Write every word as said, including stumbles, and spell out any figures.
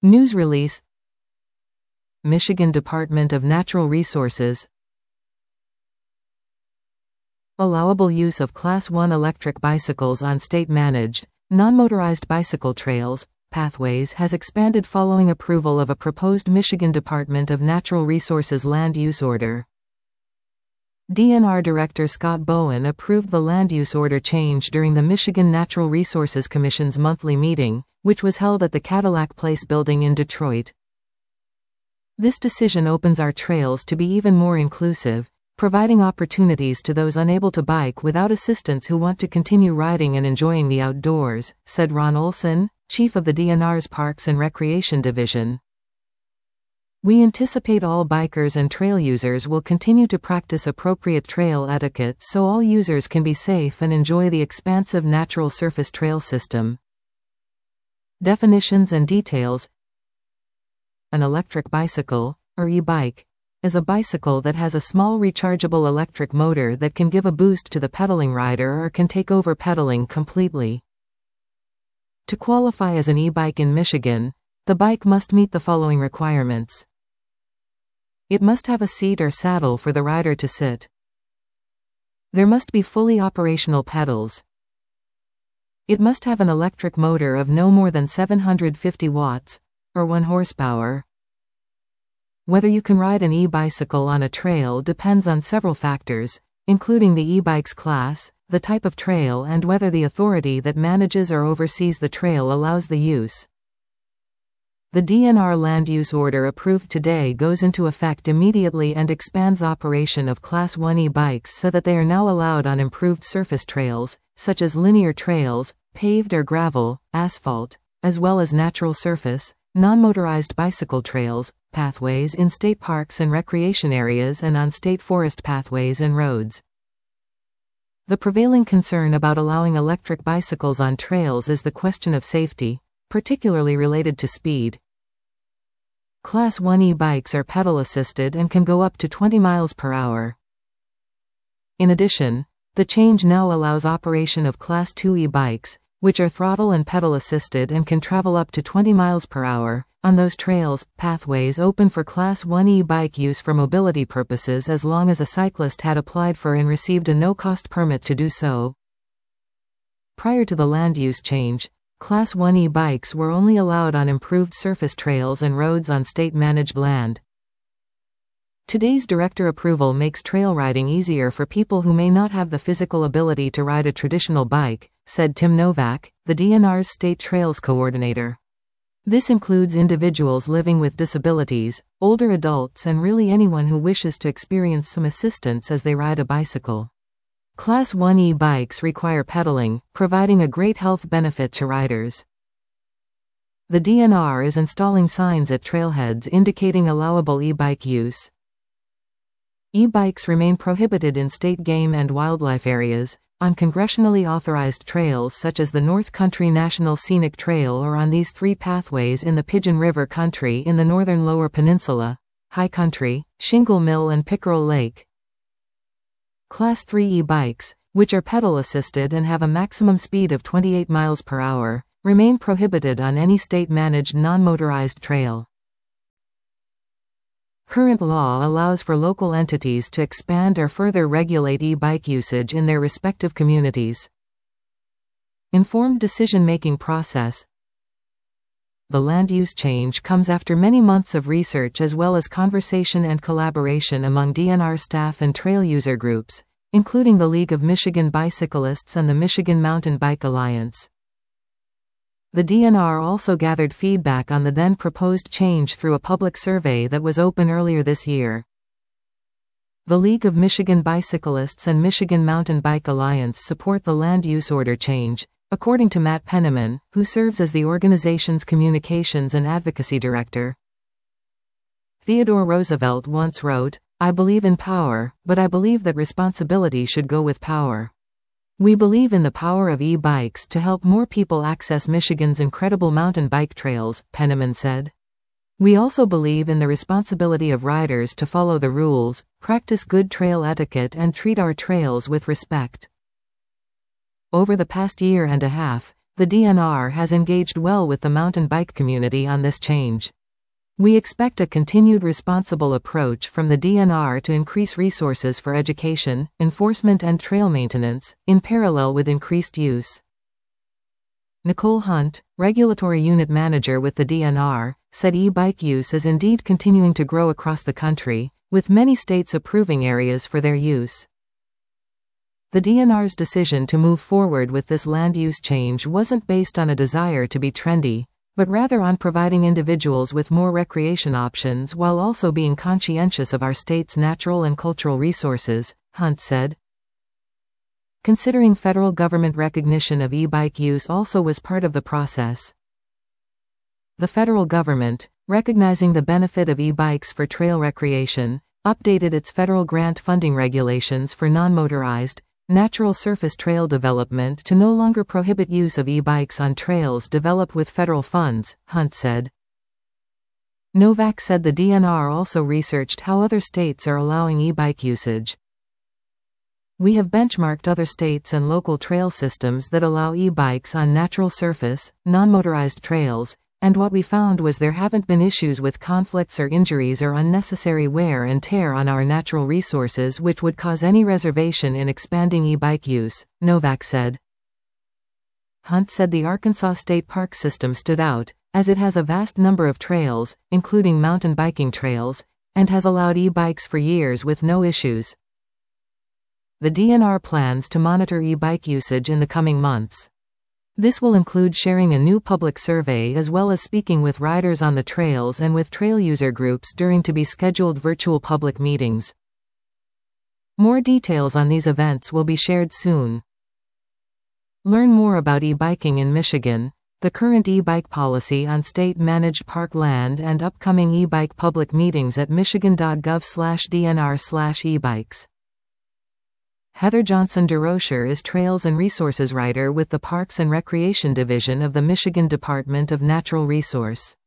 News release. Michigan Department of Natural Resources. Allowable use of Class one electric bicycles on state-managed, non-motorized bicycle trails, pathways has expanded following approval of a proposed Michigan Department of Natural Resources land use order. D N R Director Scott Bowen approved the land use order change during the Michigan Natural Resources Commission's monthly meeting, which was held at the Cadillac Place building in Detroit. This decision opens our trails to be even more inclusive, providing opportunities to those unable to bike without assistance who want to continue riding and enjoying the outdoors, said Ron Olson, chief of the D N R's Parks and Recreation Division. We anticipate all bikers and trail users will continue to practice appropriate trail etiquette so all users can be safe and enjoy the expansive natural surface trail system. Definitions and details. An electric bicycle, or e-bike, is a bicycle that has a small rechargeable electric motor that can give a boost to the pedaling rider or can take over pedaling completely. To qualify as an e-bike in Michigan, the bike must meet the following requirements. It must have a seat or saddle for the rider to sit. There must be fully operational pedals. It must have an electric motor of no more than seven hundred fifty watts, or one horsepower. Whether you can ride an e-bicycle on a trail depends on several factors, including the e-bike's class, the type of trail, and whether the authority that manages or oversees the trail allows the use. The D N R land use order approved today goes into effect immediately and expands operation of Class one e-bikes so that they are now allowed on improved surface trails, such as linear trails, paved or gravel, asphalt, as well as natural surface, non-motorized bicycle trails, pathways in state parks and recreation areas and on state forest pathways and roads. The prevailing concern about allowing electric bicycles on trails is the question of safety, particularly related to speed. Class one e-bikes are pedal-assisted and can go up to twenty miles per hour. In addition, the change now allows operation of Class two e-bikes, which are throttle and pedal assisted and can travel up to twenty miles per hour, on those trails, pathways open for Class one e-bike use for mobility purposes as long as a cyclist had applied for and received a no-cost permit to do so. Prior to the land use change, Class one e-bikes were only allowed on improved surface trails and roads on state-managed land. Today's director approval makes trail riding easier for people who may not have the physical ability to ride a traditional bike, said Tim Novak, the D N R's State Trails Coordinator. This includes individuals living with disabilities, older adults, and really anyone who wishes to experience some assistance as they ride a bicycle. Class one e-bikes require pedaling, providing a great health benefit to riders. The D N R is installing signs at trailheads indicating allowable e-bike use. E-bikes remain prohibited in state game and wildlife areas, on congressionally authorized trails such as the North Country National Scenic Trail or on these three pathways in the Pigeon River Country in the northern Lower Peninsula, High Country, Shingle Mill and Pickerel Lake. Class three e-bikes, which are pedal-assisted and have a maximum speed of twenty-eight miles per hour, remain prohibited on any state-managed non-motorized trail. Current law allows for local entities to expand or further regulate e-bike usage in their respective communities. Informed decision-making process. The land use change comes after many months of research as well as conversation and collaboration among D N R staff and trail user groups, including the League of Michigan Bicyclists and the Michigan Mountain Bike Alliance. The D N R also gathered feedback on the then proposed change through a public survey that was open earlier this year. The League of Michigan Bicyclists and Michigan Mountain Bike Alliance support the land use order change, according to Matt Penniman, who serves as the organization's communications and advocacy director. Theodore Roosevelt once wrote, "I believe in power, but I believe that responsibility should go with power." We believe in the power of e-bikes to help more people access Michigan's incredible mountain bike trails, Penniman said. We also believe in the responsibility of riders to follow the rules, practice good trail etiquette and treat our trails with respect. Over the past year and a half, the D N R has engaged well with the mountain bike community on this change. We expect a continued responsible approach from the D N R to increase resources for education, enforcement and trail maintenance, in parallel with increased use. Nicole Hunt, Regulatory Unit Manager with the D N R, said e-bike use is indeed continuing to grow across the country, with many states approving areas for their use. The D N R's decision to move forward with this land use change wasn't based on a desire to be trendy, but rather on providing individuals with more recreation options while also being conscientious of our state's natural and cultural resources, Hunt said. Considering federal government recognition of e-bike use also was part of the process. The federal government, recognizing the benefit of e-bikes for trail recreation, updated its federal grant funding regulations for non-motorized, natural surface trail development to no longer prohibit use of e-bikes on trails developed with federal funds, Hunt said. Novak said the D N R also researched how other states are allowing e-bike usage. We have benchmarked other states and local trail systems that allow e-bikes on natural surface, non-motorized trails, and what we found was there haven't been issues with conflicts or injuries or unnecessary wear and tear on our natural resources which would cause any reservation in expanding e-bike use, Novak said. Hunt said the Arkansas State Park system stood out, as it has a vast number of trails, including mountain biking trails, and has allowed e-bikes for years with no issues. The D N R plans to monitor e-bike usage in the coming months. This will include sharing a new public survey as well as speaking with riders on the trails and with trail user groups during to be scheduled virtual public meetings. More details on these events will be shared soon. Learn more about e-biking in Michigan, the current e-bike policy on state-managed park land and upcoming e-bike public meetings at michigan dot gov slash D N R slash e-bikes. Heather Johnson DeRocher is Trails and Resources Writer with the Parks and Recreation Division of the Michigan Department of Natural Resource.